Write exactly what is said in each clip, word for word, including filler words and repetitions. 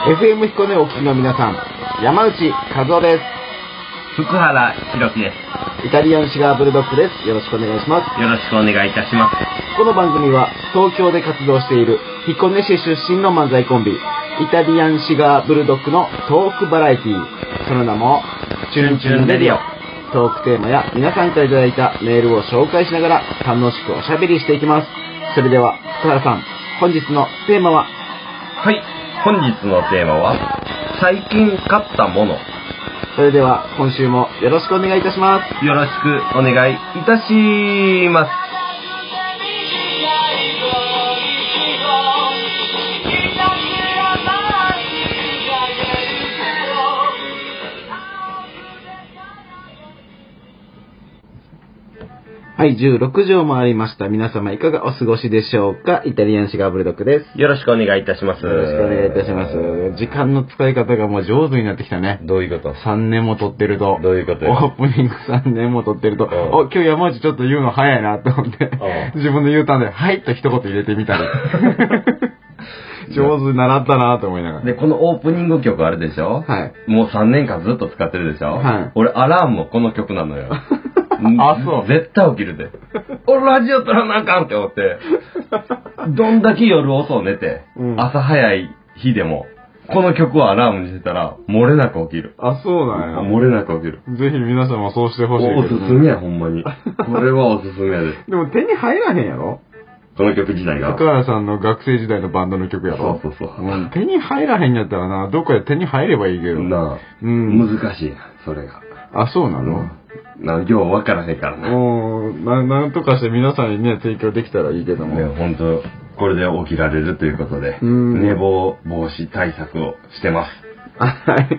エフエム 彦根をお聞きの皆さん、山内和夫です。 福原弘樹でイタリアンシガーブルドッグです。よろしくお願いします。 す。よろしくお願いいたします。 この番組は東京で活動している彦根市出身の漫才コンビ、イタリアンシガーブルドッグのトークバラエティー、その名もチュンチュンレディオ。トークテーマや皆さんからいただいたメールを紹介しながら楽しくおしゃべりしていきます。それでは福原さん、本日のテーマは？ はい、本日のテーマは最近買ったもの。 それでは今週もよろしくお願いいたします。 よろしくお願いいたします。 はい、じゅうろくじを回りました。皆様いかがお過ごしでしょうか？イタリアンシガーブルドッグです。 よろしくお願いいたします。 よろしくお願いいたします。時間の使い方がもう上手になってきたね。 どういうこと？ さんねんも撮ってると。 どういうことよ？ オープニングさんねんも撮ってると、 うん、 お、今日山内ちょっと言うの早いなと思って、 うん、 自分で言うたんで、はいと一言入れてみたり。上手に習ったなと思いながら。 で、このオープニング曲あるでしょ？ はい。 もうさんねんかんずっと使ってるでしょ？ はい。 俺、アラームもこの曲なのよ。 あ、そう。 絶対起きるで。俺、ラジオ撮らなあかんって思って。どんだけ夜遅寝て、うん、朝早い日でも、この曲をアラームにしてたら、漏れなく起きる。 あ、そうなんや。 漏れなく起きる。 ぜひ皆さんもそうしてほしい、ね。 おすすめや、ほんまに。これはおすすめやで。 でも手に入らへんやろ？ この曲自体が。 福原さんの学生時代のバンドの曲やろ？ そうそうそう。 うん、手に入らへんやったらな、どっかで手に入ればいいけど。 なあ。うん。難しいな、それが。 あ、そうなの？ な、よう分からへんからな。 もう、な、なんとかして皆さんにね、提供できたらいいけども。 ね、ほんと、これで起きられるということで、寝坊防止対策をしてます。 はい。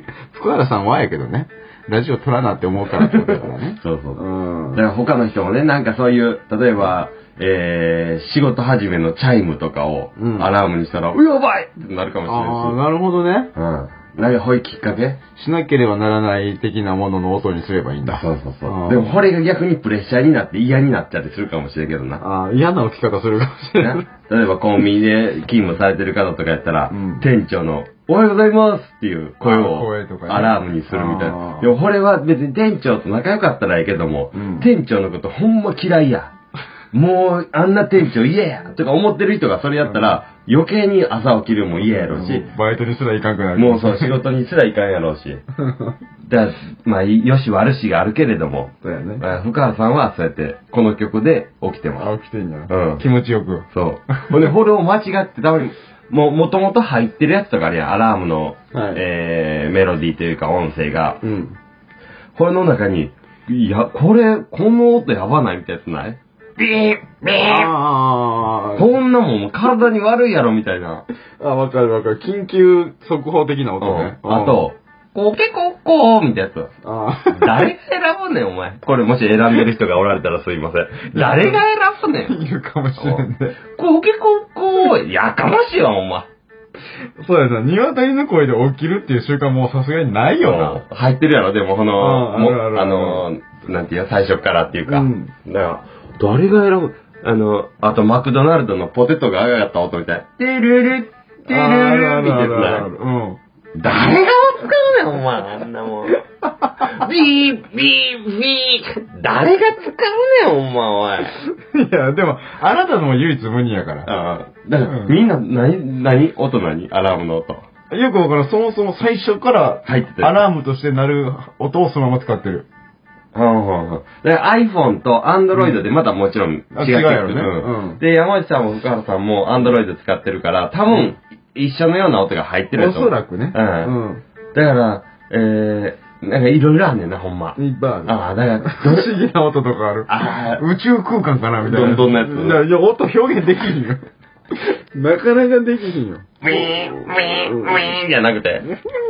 福原さんはやけどね。ラジオ撮らなって思うからってことだからね。 そうそう。うん。だから他の人もね、なんかそういう、例えば、えー、仕事始めのチャイムとかをアラームにしたら、うん、やばいってなるかもしれないし。 ああ、なるほどね。 うん。なんか、ほいきっかけしなければならない的なものの音にすればいいんだ。 そうそうそう。でも、これが逆にプレッシャーになって嫌になっちゃってするかもしれんけどな。 ああ、嫌な置き方するかもしれない。 例えば、コンビニで勤務されてる方とかやったら、うん、店長の、おはようございますっていう声をアラームにするみたいな。でも、これは別に店長と仲良かったらいいけども、うん、店長のことほんま嫌いや。もう、あんな店長嫌やとか思ってる人がそれやったら、うん、余計に朝起きるも嫌やろうし、 バイトにすらいかんくなる。 もうそう、仕事にすらいかんやろうし。だまあ、よし悪しがあるけれども、 そうやね。 福原さんはそうやって、この曲で起きてます。 あ、起きてんや。 うん。 気持ちよく。 そう。ほんで、これを間違ってたまに、もう、もともと入ってるやつとかあるやん、アラームの、はい、えー、メロディーというか音声が。うん。これの中に、いや、これ、この音やばないみたいなやつないビービーあーこんなもん体に悪いやろみたいな。 あ、わかるわかる。緊急速報的な音ね。 うん、あと、コケコッコーみたいなやつ。あ誰が選ぶねん、お前。これもし選んでる人がおられたらすいません。誰が選ぶねん。 いるかもしれんね。 コケコッコーやかましいわ、お前。 そうやな、鶏の声で起きるっていう習慣もさすがにないよな。 入ってるやろ、でも、この、あ, もあ, あの、なんていう最初からっていうか。うん、だから、誰が選ぶあの、あとマクドナルドのポテトが上がった音みたい。てるる、てるる、みたいな。うん。誰が使うねん、お前。あんなもん。ビー、ビー、ビー。誰が使うねん、お前、 おい。いや、でも、あなたのも唯一無二やから。 ああ。だから、うん、みんな、なに、なに音何アラームの音。 よくわからん。そもそも最初から、入ってアラームとして鳴る音をそのまま使ってる。 はんはんはん。で、iPhone と Android でまたもちろん違ってくる。 違うやろね。 うん。で、山内さんも福原さんも Android 使ってるから、多分、一緒のような音が入ってると思う。 おそらくね。 うん。うん。だから、えー、なんかいろいろあんねんな、ほんま。 いっぱいある。 ああ、だから、 不思議な音とかある。ああ。宇宙空間かなみたいな。 どんどんなやつ。 いや、いや、音表現できひんよ。なかなかできひんよ。 ウィーン、ウィーン、ウィーンじゃなくて。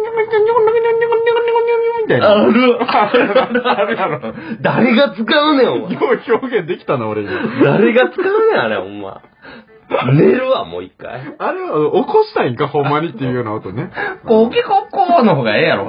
みたいな。ある、ある、ある、ある、ある。誰が使うねん、お前。 よう表現できたな、俺今。 誰が使うねん、あれ、ほんま。寝るわ、もう一回。 あれは、起こしたいんか、ほんまにっていうような音ね。 コケコッコーの方がええやろ、ほんなら。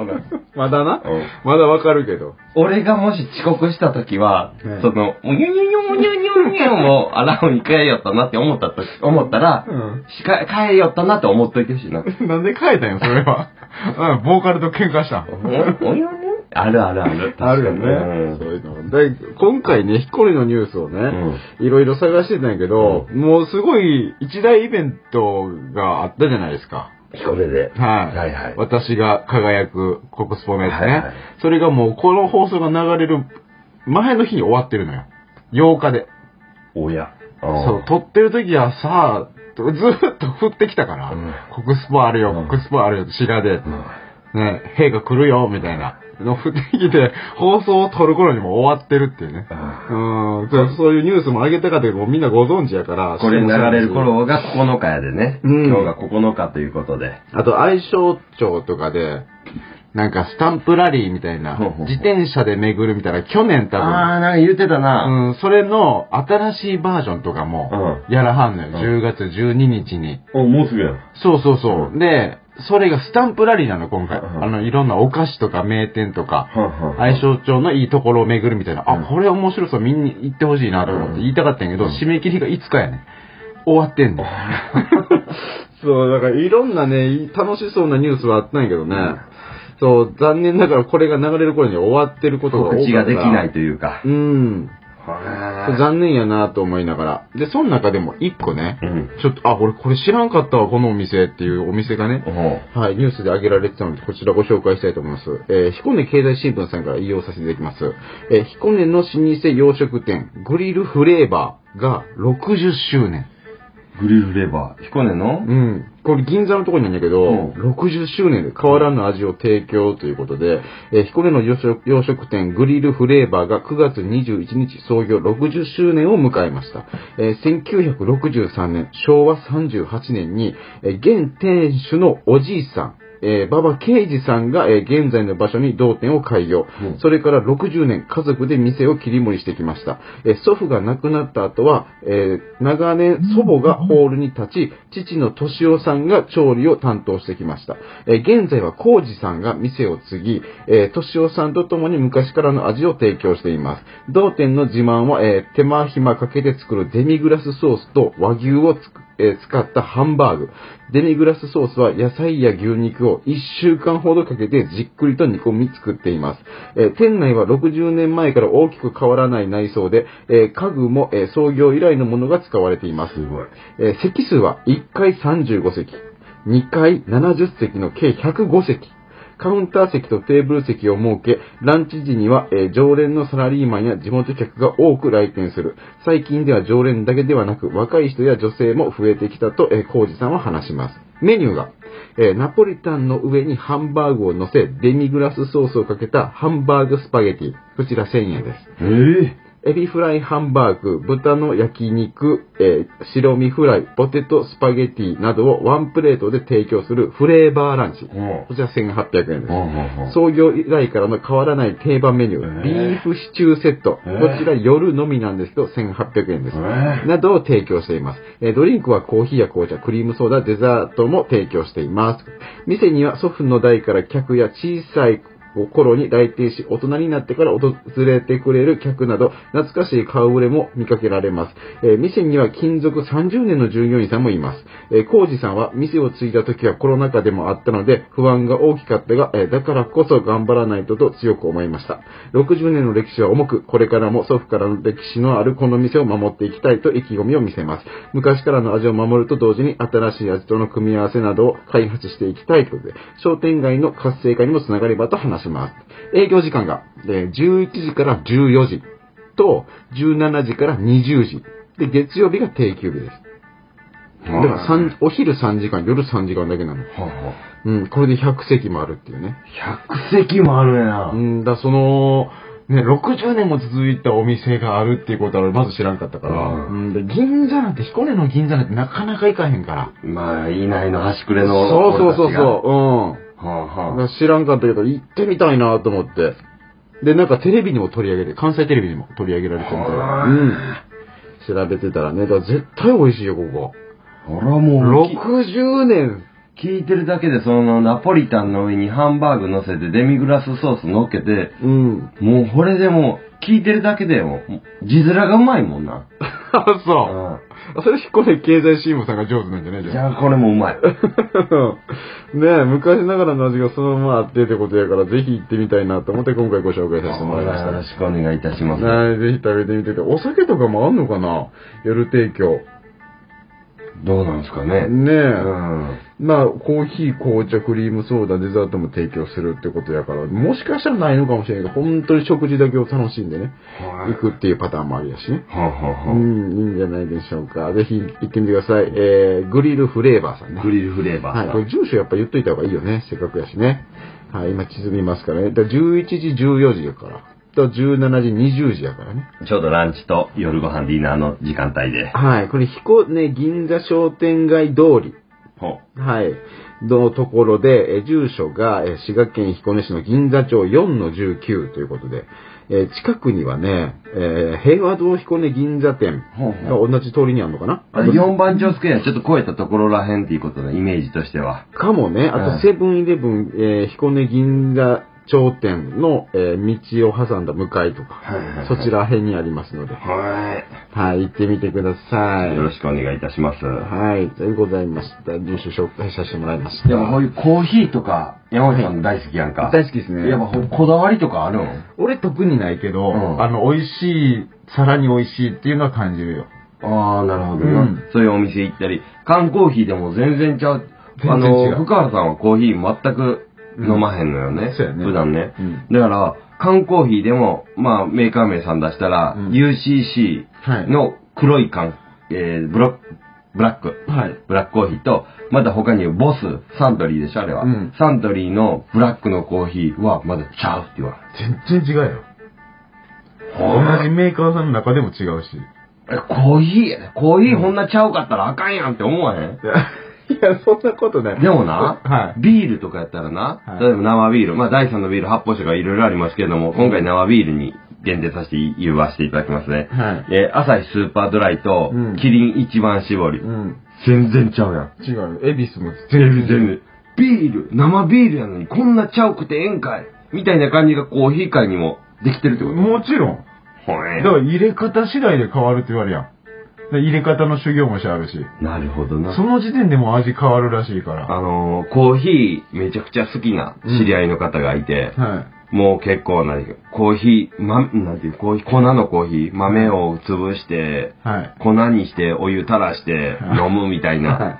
まだな、まだわかるけど。 俺がもし遅刻した時は、その、もうニュニュニュニュニュニュもアラームに変えよったなって思ったと、思ったら、変えよったなって思っといてほしいな。 なんで変えたんよ、それは。ボーカルと喧嘩した。 あるあるある。 あるよね。そういうの。で、今回ね、ヒコリのニュースをね、いろいろ探してたんやけど、もうすごい一大イベントがあったじゃないですか。 ヒコリで。 はい。はいはい。私が輝く国スポのやつね。それがもうこの放送が流れる前の日に終わってるのよ。ようかで。 おや。 そう、撮ってる時はさ、ずーっと降ってきたから、国スポあるよ、国スポあるよって滋賀で、ね、兵が来るよ、みたいな。の降ってきて、放送を撮る頃にも終わってるっていうね。うん。そういうニュースも上げたかったけど、みんなご存知やから。 これ流れる頃がここのかやでね。うん、今日がここのかということで。 あと、愛称帳とかで、なんかスタンプラリーみたいな、自転車で巡るみたいな、去年多分。 ああ、なんか言ってたな。 うん、それの新しいバージョンとかも、やらはんのよ。うん、じゅうがつじゅうににちに。 お、もうすぐやん。 そうそうそう。で、それがスタンプラリーなの、今回。あの、いろんなお菓子とか名店とか、愛称帳のいいところを巡るみたいな。あ、これ面白そう、みんな行ってほしいなと思って言いたかったんやけど、締め切りがいつかやね。終わってんの。そう、だからいろんなね、楽しそうなニュースはあったんやけどね。そう、残念ながらこれが流れる頃に終わってることが多かった。 告知ができないというか。 うん。残念やなと思いながら。で、その中でも一個ね、うん、ちょっと、あ、俺これ知らんかったわ、このお店っていうお店がね、はい、ニュースで挙げられてたので、こちらご紹介したいと思います。えー、彦根経済新聞さんから引用させていただきます。えー、彦根の老舗洋食店、グリルフレーバーがろくじゅっしゅうねん。 グリルフレーバー彦根のうん。これ銀座のところになんだけど、うん、ろくじゅっしゅうねんで変わらぬ味を提供ということで、えー、彦根の洋食、洋食店グリルフレーバーがくがつにじゅういちにち創業ろくじゅっしゅうねんを迎えました。えー、せんきゅうひゃくろくじゅうさんねん、しょうわさんじゅうはちねんに、えー、現店主のおじいさん、えー、馬場圭司さんが、えー、現在の場所に同店を開業、うん。それからろくじゅうねん家族で店を切り盛りしてきました。えー、祖父が亡くなった後は、えー、長年祖母がホールに立ち、父の敏夫さんが調理を担当してきました。えー、現在は浩二さんが店を継ぎ、えー、敏夫さんと共に昔からの味を提供しています。同店の自慢は、えー、手間暇かけて作るデミグラスソースと和牛をつくえー、使ったハンバーグ。デミグラスソースは野菜や牛肉をいっしゅうかんほどかけてじっくりと煮込み作っています。えー、店内はろくじゅうねんまえから大きく変わらない内装で、えー、家具も、えー、創業以来のものが使われています。すごい。えー、席数はいっかいさんじゅうごせき、にかいななじゅっせきの計ひゃくごせき。カウンター席とテーブル席を設け、ランチ時には、えー、常連のサラリーマンや地元客が多く来店する。最近では常連だけではなく、若い人や女性も増えてきたと、えー、コウジさんは話します。メニューが、えー、ナポリタンの上にハンバーグを乗せ、デミグラスソースをかけたハンバーグスパゲティ。こちらせんえんです。 えーエビフライハンバーグ、豚の焼肉、えー、白身フライ、ポテトスパゲティなどをワンプレートで提供するフレーバーランチ。こちらせんはっぴゃくえんです。創業以来からの変わらない定番メニュー、ビーフシチューセット。こちら夜のみなんですけどせんはっぴゃくえんです。などを提供しています。えー、ドリンクはコーヒーや紅茶、クリームソーダ、デザートも提供しています。店には祖父の代から客や小さい頃に来店し、大人になってから訪れてくれる客など、懐かしい顔ぶれも見かけられます。えー、店には勤続さんじゅうねんの従業員さんもいます。えー、コウジさんは店を継いだ時はコロナ禍でもあったので、不安が大きかったが、えー、だからこそ頑張らないとと強く思いました。ろくじゅうねんの歴史は重く、これからも祖父からの歴史のあるこの店を守っていきたいと意気込みを見せます。昔からの味を守ると同時に新しい味との組み合わせなどを開発していきたいということで、商店街の活性化にもつながればと話します。営業時間が、えー、じゅういちじからじゅうよじとじゅうしちじからにじゅうじで、月曜日が定休日です。だからお昼さんじかん、夜さんじかんだけなの。はあはあ、うん、これでひゃくせきもあるっていうね。 ひゃくせきもあるんや。 うん、だそのね、ろくじゅうねんも続いたお店があるっていうことはまず知らんかったから、うん、で銀座なんて、彦根の銀座なんてなかなか行かへんから。 まあ、いないの端くれの。 そうそうそうそう、うん。はあはあ、知らんかったけど、行ってみたいなと思って。で、なんかテレビにも取り上げて、関西テレビにも取り上げられてるから、うん。調べてたらね、だから絶対美味しいよ、ここ。 あらもう。 ろくじゅうねん聞いてるだけでそのナポリタンの上にハンバーグ乗せてデミグラスソース乗っけて、うん。もうこれでもう、聞いてるだけでもう、字面がうまいもんな。 あ、そう。うんそれ彦根経済新聞さんが上手なんじゃないじゃん。 じゃあこれもうまい。 ねえ、昔ながらの味がそのままあってってことやから、ぜひ行ってみたいなと思って今回ご紹介させてもらいました。 よろしくお願いいたします。 はい、ぜひ食べてみてて。お酒とかもあんのかな夜提供。 どうなんですかね。 ねえ。うん。まあ、コーヒー、紅茶、クリームソーダ、デザートも提供するってことやから、もしかしたらないのかもしれないけど、本当に食事だけを楽しんでね、はい、行くっていうパターンもありやしね。はあはあ、うん、いいんじゃないでしょうか。ぜひ行ってみてください。えー、グリルフレーバーさんね。 グリルフレーバーさん。 はい。これ住所やっぱ言っといた方がいいよね。せっかくやしね。はい、今地図見ますからね。だじゅういちじ、じゅうよじやから。とじゅうしちじ、にじゅうじやからね。 ちょうどランチと夜ご飯ディナーの時間帯で。 はい。これ、彦根銀座商店街通り。はい。のところで、え住所が、え滋賀県彦根市の銀座町 よんのじゅうきゅう ということで、えー、近くにはね、えー、平和堂彦根銀座店が同じ通りにあるのかな。 あとよんばん町スクエアちょっと超えたところらへんっていうことのイメージとしては。 かもね。あとセブンイレブン、えー、彦根銀座頂点の、えー、道を挟んだ向かいとか、はいはいはい、そちら辺にありますので、はい。はい、行ってみてください。 よろしくお願いいたします。 はい、というございました。住所紹介させてもらいました。 でもこういうコーヒーとか、山内さん大好きやんか。 大好きですね。 やっぱこだわりとかあるん？ 俺特にないけど、うん、あの、美味しい、さらに美味しいっていうのは感じるよ。 ああ、なるほどな、うん。そういうお店行ったり、缶コーヒーでも全然ちゃう。あの、深原さんはコーヒー全く、飲まへんのよね。 そうやね。 普段ね。うん、だから、缶コーヒーでも、まあ、メーカー名さん出したら、うん、ユーシーシー の黒い缶、えー、ブロック、ブラック。はい。ブラックコーヒーと、また他にボス、サントリーでしょ、あれは。うん、サントリーのブラックのコーヒーは、まだちゃうって言われる。全然違うよ。同じメーカーさんの中でも違うし。 え、コーヒーやね。コーヒーほんなちゃうかったらあかんやんって思わへん？ いや、そんなことない。 でもな、はい、ビールとかやったらな、はい、例えば生ビール、まあ第三のビール、発泡酒がいろいろありますけれども、今回生ビールに限定させて言わせていただきますね。はい、えー、アサヒスーパードライと、うん、キリン一番搾り、うん。全然ちゃうやん。 違う。エビスも全然。全然。ビール、生ビールやのにこんなちゃうくてええんかいみたいな感じがコーヒー界にもできてるってこと？ もちろん。ほえ。だから入れ方次第で変わるって言われるやん。入れ方の修行もしてあるし。 なるほどな。 その時点でも味変わるらしいから。 あのー、コーヒーめちゃくちゃ好きな知り合いの方がいて、うん、はい、もう結構な、コーヒー、ま、なんていう、コーヒー、粉のコーヒー、豆を潰して、はい、粉にしてお湯垂らして飲むみたいな、はい、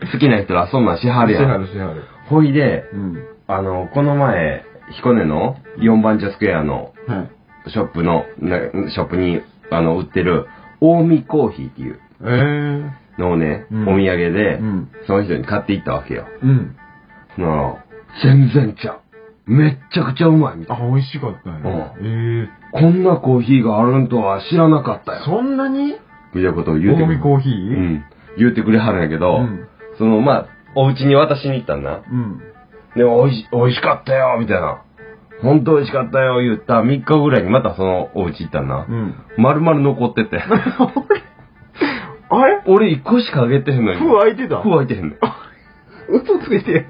好きな人はそんなんしはるやん。 しはるしはる。 ほいで、うん、あの、この前、彦根のよんばん茶スクエアのショップの、ショップにあの売ってる、近江コーヒーっていうのをね、えー、お土産で、うん、その人に買っていったわけよ。うん。なら、全然ちゃう。めっちゃくちゃうまいみたいな。 あ、美味しかったね。うん。 えー、こんなコーヒーがあるんとは知らなかったよ。 そんなにみたいなことを言うてくれ。 近江コーヒー？うん。言うてくれはるんやけど、うん、その、まあ、お家に渡しに行ったんだ。うん。で、おいし、美味しかったよ、みたいな。本当美味しかったよ、言ったみっかぐらいにまたそのお家行ったんな。うん。丸々残ってて。あれ俺いっこしかあげてへんのに。 封開いてた？ 封開いてへんねん。 嘘ついて。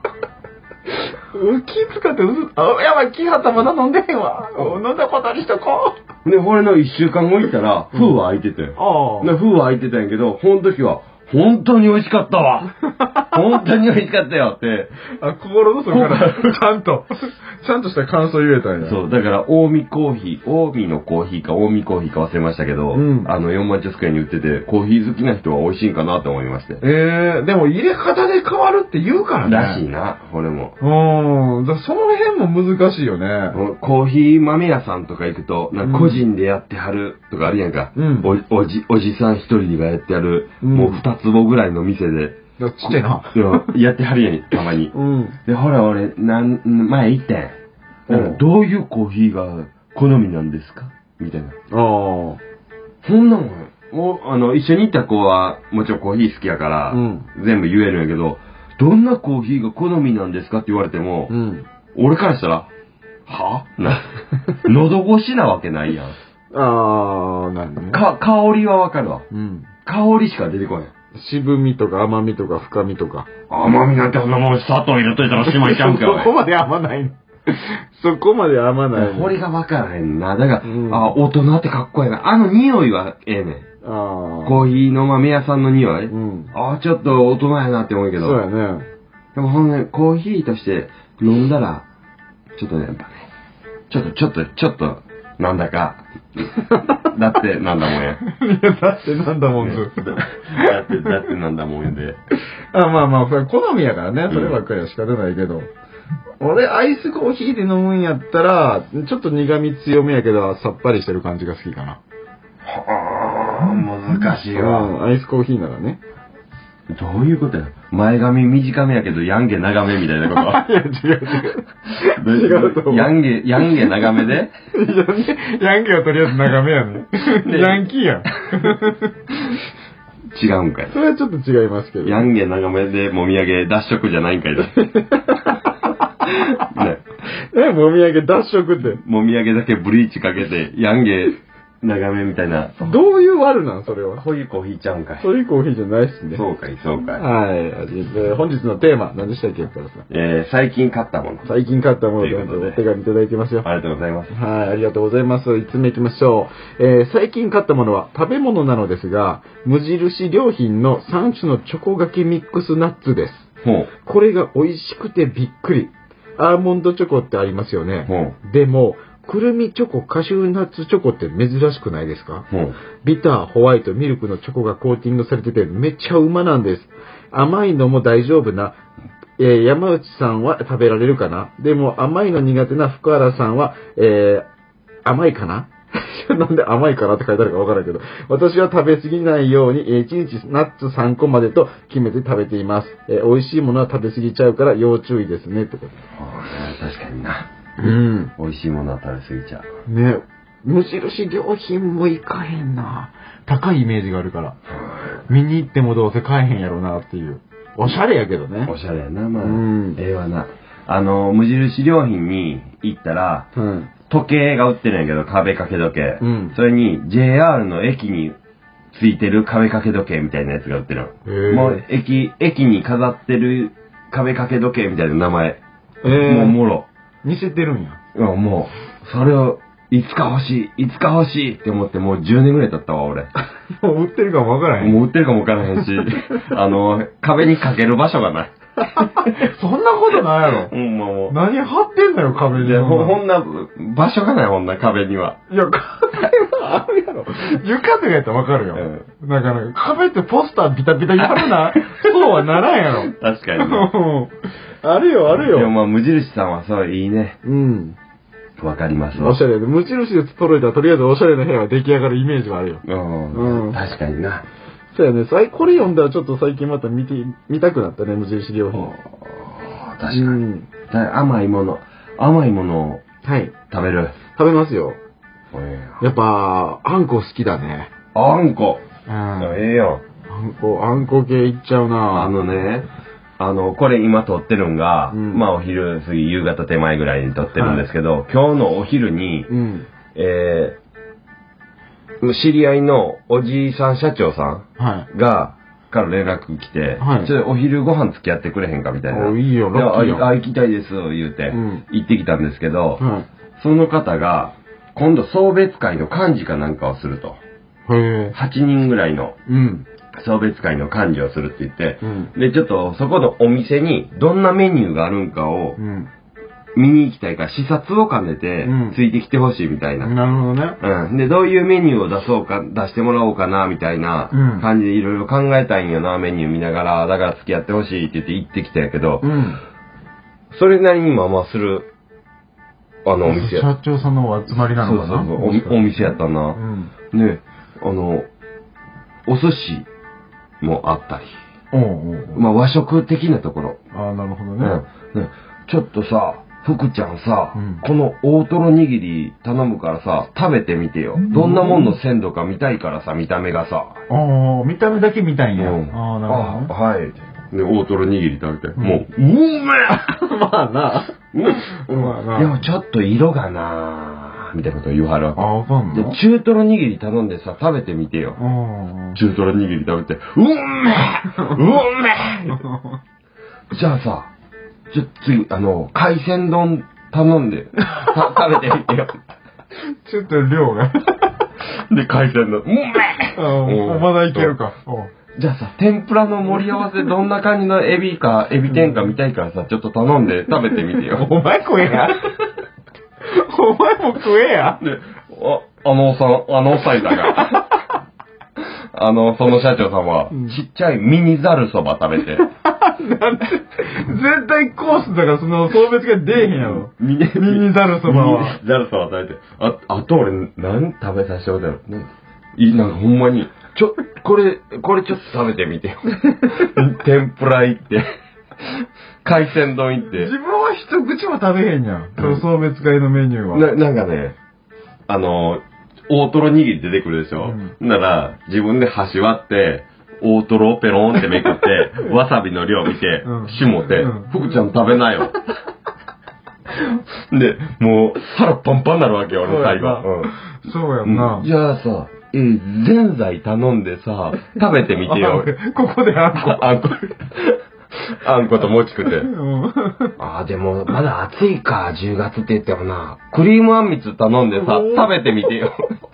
気使って嘘、あ、やばい、木畑まだ飲んでへんわ。飲んだことにしとこう。で、俺のいっしゅうかんご行ったら、封は開いてて。ああ。で、封は開いてたんやけど、この時は、本当に美味しかったわ。本当に美味しかったよって。 あ、心の底からちゃんと、ちゃんとした感想言えたんや。 そう、だから、近江コーヒー、近江のコーヒーか近江コーヒーか忘れましたけど、うん、あの、よんばん茶スクエアに売ってて、コーヒー好きな人は美味しいんかなと思いまして。 ええー、でも入れ方で変わるって言うからね。 らしいな、これも。 うん、だその辺も難しいよね。 コーヒー豆屋さんとか行くと、なんか個人でやってはるとかあるやんか。うん、お, おじ、おじさん一人がやってはる、うん、もう二坪ぐらいの店で。 ちっちゃいな。 やってはるやん、たまに。うん、で、ほら俺、なん、前行ってん。うん、どういうコーヒーが好みなんですかみたいな。ああ。そんなもん、もう、あの、一緒に行った子は、もちろんコーヒー好きやから、うん、全部言えるんやけど、どんなコーヒーが好みなんですかって言われても、うん、俺からしたら、はな、喉越しなわけないやん。 ああ、なんで、ね、 か、香りはわかるわ。うん。香りしか出てこない。 渋みとか甘みとか深みとか。 甘みなんてそんなもん砂糖入れといたらしまいちゃうんかよ。 そこまで甘ないの。そこまで甘ないの。 これが分からへんな。だから、うん、あ、大人ってかっこいいな。あの匂いはええねん。あコーヒーの豆屋さんの匂い、うん、あちょっと大人やなって思うけど。 そうやね。 でもほんね、コーヒーとして飲んだら、ちょっとね、やっぱね、ちょっと、ちょっと、ちょっと、なんだか、だってなんだもんや。 いや、だってなんだもんず、ね。 だって、だってなんだもんやで。 あまあまあ、それ好みやからね、そればっかりは仕方ないけど。うん、俺、アイスコーヒーで飲むんやったら、ちょっと苦味強めやけど、さっぱりしてる感じが好きかな。 はぁ、難しいわ、 うん。アイスコーヒーならね。 どういうことや前髪短めやけど、ヤンゲ長めみたいなこといや、違う違う。違うと思う。 ヤンゲ、ヤンゲ長めでヤンゲはとりあえず長めやね。ヤンキーやん。 違うんかい。 それはちょっと違いますけど。 ヤンゲ長めでもみあげ脱色じゃないんかいだ。ね。 え、もみあげ脱色って。 もみあげだけブリーチかけて、ヤンゲ長めみたいな。 どういう悪なんそれは。 そういうコーヒーちゃうんかい。 そういうコーヒーじゃないっすね。 そうかい、そうかい。 はい。で本日のテーマ、何でしたっけからさ。 えー、最近買ったもの。 最近買ったもので、お手紙いただいてますよ。 ありがとうございます。 はい、ありがとうございます。いつつめ行きましょう。えー、最近買ったものは食べ物なのですが、無印良品のさん種のチョコがけミックスナッツです。 ほう。 これが美味しくてびっくり。アーモンドチョコってありますよね。 ほう。 でも、くるみチョコ、カシューナッツチョコって珍しくないですか？ うん、 ビター、ホワイト、ミルクのチョコがコーティングされててめっちゃうまなんです。甘いのも大丈夫な、えー、山内さんは食べられるかな？でも甘いの苦手な福原さんは、えー、甘いかな？なんで甘いかなって書いてあるかわからんけど、私は食べ過ぎないように、えー、いちにちナッツさんこまでと決めて食べています。えー、美味しいものは食べ過ぎちゃうから要注意ですね。ってこと。 確かにな。 うん。 美味しいものは食べ過ぎちゃう。 ね。無印良品もいかへんな。高いイメージがあるから。見に行ってもどうせ買えへんやろなっていう。おしゃれやけどね。 おしゃれやな、まあ。うん。ええわな。あの、無印良品に行ったら、うん、時計が売ってるんやけど、壁掛け時計。うん。それに ジェイアール の駅についてる壁掛け時計みたいなやつが売ってるの。もう駅、駅に飾ってる壁掛け時計みたいな名前。えー、もうもろ。 似せてるんや。 うん、もう、それを、いつか欲しい、いつか欲しいって思ってもうじゅうねんぐらい経ったわ、俺。 もう売ってるかもわからへん。 もう売ってるかもわからへんし、あの、壁にかける場所がない。 そんなことないやろ。 うん、もう。 何貼ってんだよ、壁に。 ほ、ほんな、場所がない、ほんな、壁には。 いや、壁はあるやろ。床とかやったらわかるよ。うん、なんかね、壁ってポスタービタビタに貼るな。そうはならんやろ。 確かに、ね。 あるよ、あるよ。 でもまあ、無印さんはそう、いいね。うん。わかりますわ。おしゃれで。無印で揃えたらとりあえずおしゃれな部屋が出来上がるイメージはあるよ。 うん。うん、確かにな。 そうやね。これ読んだらちょっと最近また見て、見たくなったね、無印良品。 確かに。うん、甘いもの、甘いものを。 はい。 食べる。 食べますよ。やっぱ、あんこ好きだね。 あんこ。 うん。 ええやん。 あんこ、あんこ系いっちゃうな。 あのね、あの、これ今撮ってるんが、うん、まあお昼過ぎ、夕方手前ぐらいに撮ってるんですけど、はい、今日のお昼に、うん、えー、知り合いのおじいさん社長さんが、はい、から連絡来て、はい、ちょっとお昼ご飯付き合ってくれへんかみたいな。 いいよ、ラッキーよ。 あ、行きたいです、言うて、うん、行ってきたんですけど、はい、その方が、今度送別会の幹事かなんかをすると。へはちにんぐらいの。うん送別会の幹事をするって言って、うん、で、ちょっとそこのお店にどんなメニューがあるんかを見に行きたいから視察を兼ねてついてきてほしいみたいな。 うん、なるほどね。 うん。で、どういうメニューを出そうか、出してもらおうかな、みたいな感じでいろいろ考えたいんよな、メニュー見ながら、だから付き合ってほしいって言って行ってきたんやけど、うん、それなりにまあまあする、あのお店や。 社長さんのお集まりなのかな。 そうそうそう、お, お店やったな。うん、で、あの、お寿司、もあったり。おうおうおうまあ和食的なところ。 ああ、なるほどね、 うん。ちょっとさ、福ちゃんさ、うん、この大トロ握り頼むからさ、食べてみてよ。どんなもんの鮮度か見たいからさ、見た目がさ。 ああ、見た目だけ見たいんや。うん、ああ、なるほど、ね。 あはい。で、大トロ握り食べて。うん、もう、うめえまあな。 うん、まあな。でもちょっと色がなーみたいなことを言わはるわけ。 あ、わかんで、 の中トロ握り頼んでさ、食べてみてよ。中トロ握り食べて、うんめえうんめえじゃあさ、じゃあ次、あの、海鮮丼頼んで、た食べてみてよ。 ちょっと量が。 で、海鮮丼、うんめえまだいけるか。 じゃあさ、天ぷらの盛り合わせどんな感じのエビか、エビ天か見たいからさ、ちょっと頼んで食べてみてよ。 お前食えや。お前も食えや。 で、あ、あのおさん、あのおさいだが。あの、その社長さんは、ちっちゃいミニザルそば食べて。 なんで、絶対コースだからその送別会出えへんやろ。 ミニ、 ミニザルそばは。 ミニザルそば食べて。あ、あと俺、何食べさせてもらったのいなんかほんまに、ちょ、これ、これちょっと食べてみてよ。天ぷら行って、海鮮丼行って。 自分は一口も食べへんやん。その送別会のメニューは。 な、なんかね、あの、大トロ握り出てくるでしょ。うん、なら、自分で箸割って、大トロをペロンってめくって、わさびの量見て、しもて、福ちゃん食べなよ。で、もう、腹パンパンになるわけよ、俺最後。 そうやんな。 じゃあさ、えー、ぜんざい頼んでさ、食べてみてよ。 ここであんこ。 あんこ。あんこともちくて。ああ、でも、まだ暑いか、じゅうがつって言ってもな。クリームあんみつ頼んでさ、食べてみてよ。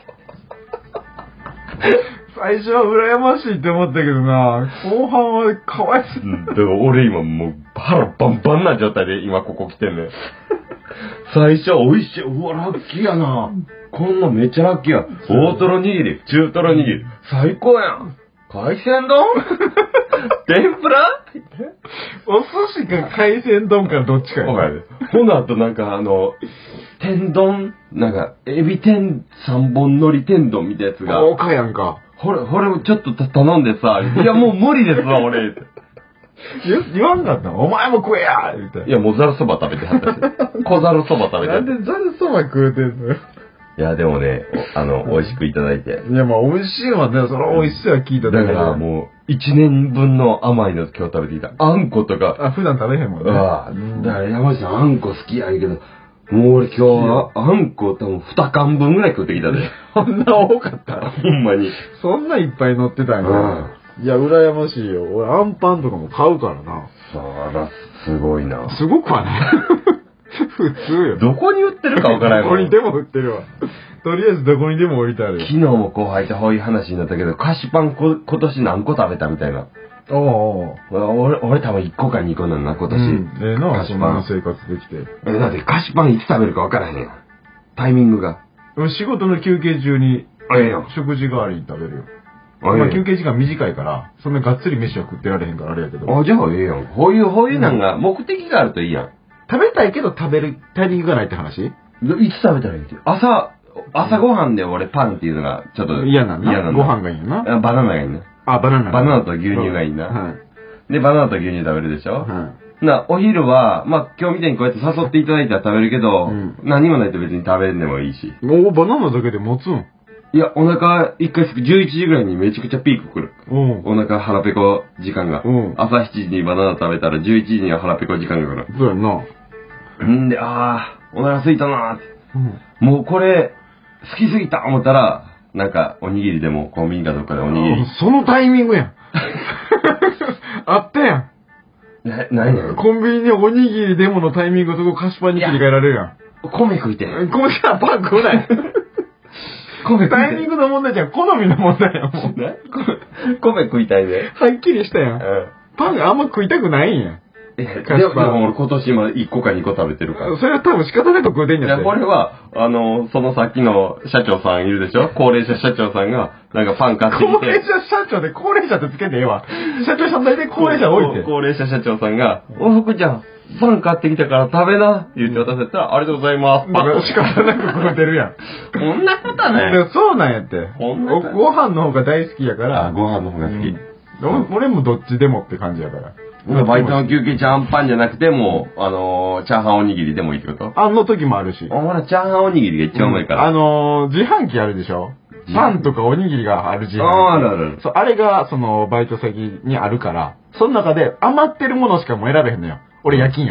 最初は羨ましいって思ったけどな、後半はかわいそう。 うん、だから俺今もう腹パンパンな状態で今ここ来てんねん。最初美味しい。うわ、ラッキーやな。こんなめっちゃラッキーや。大トロ握り、中トロ握り。最高やん。海鮮丼天ぷらお寿司か海鮮丼かどっちかや。 ほなあとなんかあの、天丼なんか、エビ天三本海苔天丼みたいなやつが。 豪華やんか。 ほれ、ほれをちょっと頼んでさ、いやもう無理ですわ、俺。 言わんかったのお前も食えやみたいな。 いや、もうザルそば食べてはったし。小ザルそば食べてはった。 なんでザルそば食うてんのよ。 いや、でもね、あの、美味しくいただいて。 いや、まあ美味しいわね。その美味しさは聞いただけだからもう、一年分の甘いの今日食べてきた。あんことか。 あ、普段食べへんもんね。 ああ、だから山内さんあんこ好きやけど、もう俺今日はあんこ多分二缶分ぐらい食ってきたで。 そんな多かったほんまに。 そんないっぱい乗ってたんや。いや、羨ましいよ。俺、アンパンとかも買うからな。 そら、すごいな。 すごくはない。普通よ。 どこに売ってるかわからんどこにでも売ってるわ。とりあえずどこにでも置いてある。 昨日も後輩とこういう話になったけど、菓子パンこ今年何個食べたみたいな。 おお。 俺、俺多分いっこかにこなんな、今年。うん、 ええな、菓子パン生活できて。 え、だって菓子パンいつ食べるかわからへんやん。タイミングが。 仕事の休憩中に、 あええやん。 食事代わりに食べるよ。まあ休憩時間短いから、そんながっつり飯は食ってられへんからあれやけど。 あ、じゃあええやん。こういう、こういうなんが、目的があるといいやん。 食べたいけど食べるタイミングがないって話？ いつ食べたらいいって朝、朝ごはんで俺パンっていうのがちょっと嫌なんだ。嫌なんだ。ご飯がいいな。 バナナがいいな。 あ、バナナ。 バナナと牛乳がいいな。はい。で、バナナと牛乳食べるでしょはい。な、お昼は、まあ、今日みたいにこうやって誘っていただいたら食べるけど、うん、何もないと別に食べんでもいいし。 もうバナナだけで持つん？ いや、お腹、一回すくじゅういちじぐらいにめちゃくちゃピーク来る。うん。お腹腹ペコ時間が。うん。朝しちじにバナナ食べたらじゅういちじには腹ペコ時間が来る。 そうやんな。 んで、あー、お腹空いたなーって。うん。もうこれ、好きすぎた思ったら、なんか、おにぎりでも、コンビニかどっかでおにぎり。 そのタイミングやん。あったやん。 な、なにやコンビニにおにぎりでものタイミングをそこ菓子パンに切り替えられるやん。 米食いて。 米からパン食うない。米タイミングの問題じゃん。好みの問題やもん。 ね米食いたいね。 はっきりしたやん。うん、パンがあんま食いたくないんや。 え、でも俺今年今いっこかにこ食べてるから。 それは多分仕方なく食うてんじゃん。 いや、これは、あの、そのさっきの社長さんいるでしょ高齢者社長さんが、なんかパン買ってきて。 高齢者社長で高齢者ってつけてええわ。社長さん大体高齢者多いって。 高齢者社長さんが、おふくちゃん、パン買ってきたから食べなって言って渡せたら、ありがとうございます。 だから仕方なく食うてるやん。 こんなことね。 そうなんやって。ご飯の方が大好きやから。 あ、ご飯の方が好き。 俺もどっちでもって感じやから。 バイトの休憩チャーハンパンじゃなくても、あのー、チャーハンおにぎりでもいいってことあの時もあるし。 あ、ほら、チャーハンおにぎりが一番うまいから。 うん、あのー、自販機あるでしょパンとかおにぎりがある自販機。 ああるある。 そう、あれが、その、バイト先にあるから、その中で余ってるものしかもう選べへんのよ。俺夜勤やから。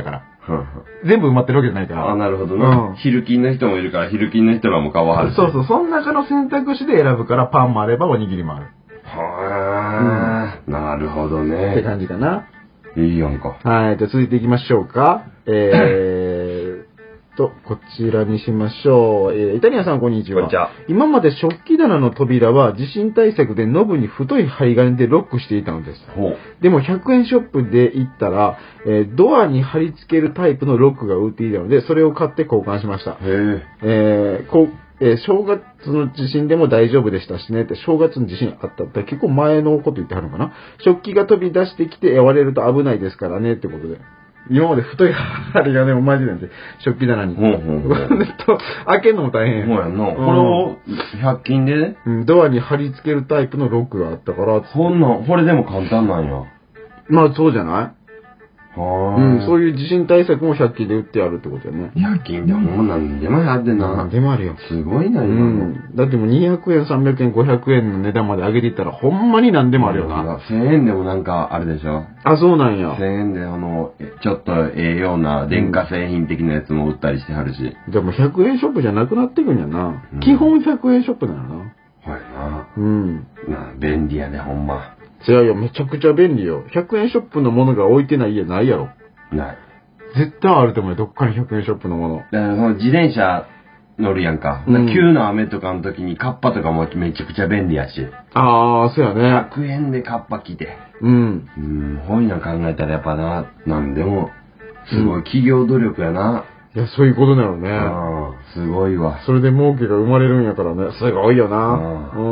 全部埋まってるわけじゃないから。 あ、なるほどな。うん、昼勤の人もいるから、昼勤の人らも顔はるし。 そうそう、その中の選択肢で選ぶから、パンもあればおにぎりもある。 はぁ、うん、なるほどね。 って感じかな。 いいやんか。 はい、じゃあ続いていきましょうか。えーと、こちらにしましょう。えー、イタリアンさんこんにちは。 こんにちは。 今まで食器棚の扉は地震対策でノブに太い針金でロックしていたのです。 ほう。 でもひゃくえんショップで行ったら、えー、ドアに貼り付けるタイプのロックが売っていたので、それを買って交換しました。 へー。 えー、こう、えー、正月の地震でも大丈夫でしたしねって、正月の地震あったって結構前のこと言ってはるのかな。食器が飛び出してきて割れると危ないですからねってことで。今まで太い針がね、巻いてたんで、食器棚に。 ほうほうほう。 と、開けるのも大変。 そうやんな。これをひゃく均でね、 うん。ドアに貼り付けるタイプのロックがあったから。 そんなん、これでも簡単なんや。 まあそうじゃないはうん、そういう地震対策もひゃく均で売ってあるってことだよね。 ひゃく均でもなんでもあってな。 なんでもあるよ。 すごいな、今うん。だってもうにひゃくえん、さんびゃくえん、ごひゃくえんの値段まで上げていったらほんまになんでもあるよな。 せんえんでもなんかあれでしょ。 あ、そうなんや。 せんえんであの、ちょっとええような電化製品的なやつも売ったりしてはるし。 でもひゃくえんショップじゃなくなってくんやな。うん、基本ひゃくえんショップだよな。 はいな。 うん。 な便利やね、ほんま。 違うよ、めちゃくちゃ便利よ。ひゃくえんショップのものが置いてない家ないやろ。 ない。 絶対あると思うよ、どっかにひゃくえんショップのもの。 だからその自転車乗るやんか。うん、急な雨とかの時にカッパとかもめちゃくちゃ便利やし。 ああ、そうやね。 ひゃくえんでカッパ着て。 うん。 うん、こういうの考えたらやっぱな、なんでも、すごい企業努力やな。 うん、いや、そういうことだよね。 うん、すごいわ。 それで儲けが生まれるんやからね。すごいよな。うん。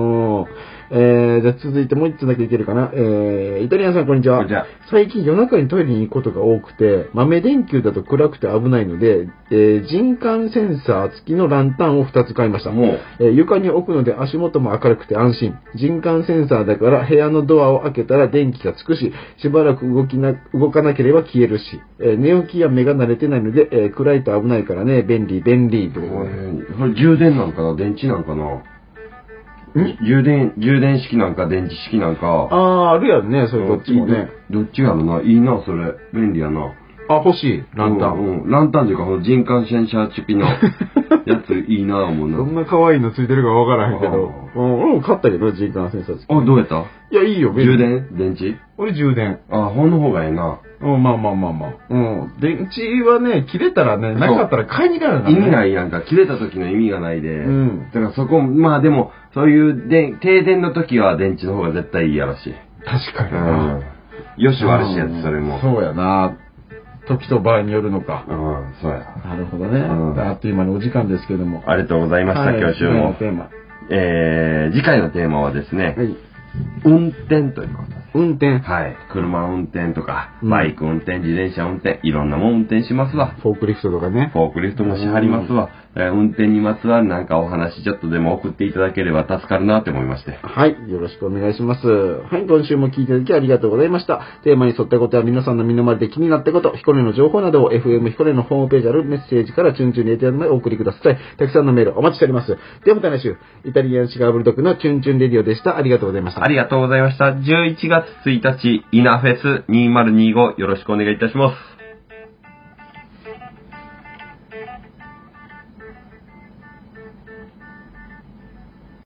えー、じゃあ続いてもう一つだけいけるかな。えー、イタリアンさんこんにちは。 こんにちは。 最近夜中にトイレに行くことが多くて、豆電球だと暗くて危ないので、えー、人感センサー付きのランタンをふたつ買いました。 もう、 えー、床に置くので足元も明るくて安心。人感センサーだから部屋のドアを開けたら電気がつくし、しばらく動きな、動かなければ消えるし、えー、寝起きや目が慣れてないので、えー、暗いと危ないからね、便利、便利。 これ充電なんかな電池なんかな充電、充電式なんか電池式なんか。 ああー、あるやんね、それどっちもね。 どっちやろな。いいな、それ。便利やな。 あ、欲しい、ランタン。 うん、うん。ランタンっていうか、この人感センサー付きのやついいな、思うな。 そんな可愛いのついてるかわからへんけど。うん、俺も買ったけど、人感センサー付き。 あ、どうやったいや、いいよ、 充電電池俺充電。 あ、ほんの方がええな。 うん、まあまあまあまあ。うん。電池はね、切れたらね、なかったら買いに行かないからね。 意味ないやんか。切れた時の意味がないで。 うん。 だからそこ、まあでも、そういうで停電の時は電池の方が絶対いいやろし。 確かにな。 うん。よし悪しやつ、それも。 そうやな。時と場合によるのか。 うん、そうや。 なるほどね。うん、あっという間にお時間ですけども。 ありがとうございました、はい、今週も。 テーマ。 えー、次回のテーマはですね、 はい、 運転ということです。 運転はい。車運転とか、バイク運転、自転車運転、いろんなもん運転しますわ。 フォークリフトとかね。 フォークリフトもしはりますわ。運転にまつわるなんかお話ちょっとでも送っていただければ助かるなって思いまして。 はい。よろしくお願いします。はい。今週も聞いていただきありがとうございました。テーマに沿ったことや皆さんの身の回りで気になったこと、ヒコレの情報などを エフエム ヒコレのホームページあるメッセージからチュンチュンに入れてまでお送りください。たくさんのメールお待ちしております。ではまた来週、イタリアンシガーブルドッグのチュンチュンレディオでした。ありがとうございました。 ありがとうございました。じゅういちがつついたち、イナフェスにせんにじゅうごよろしくお願いいたします。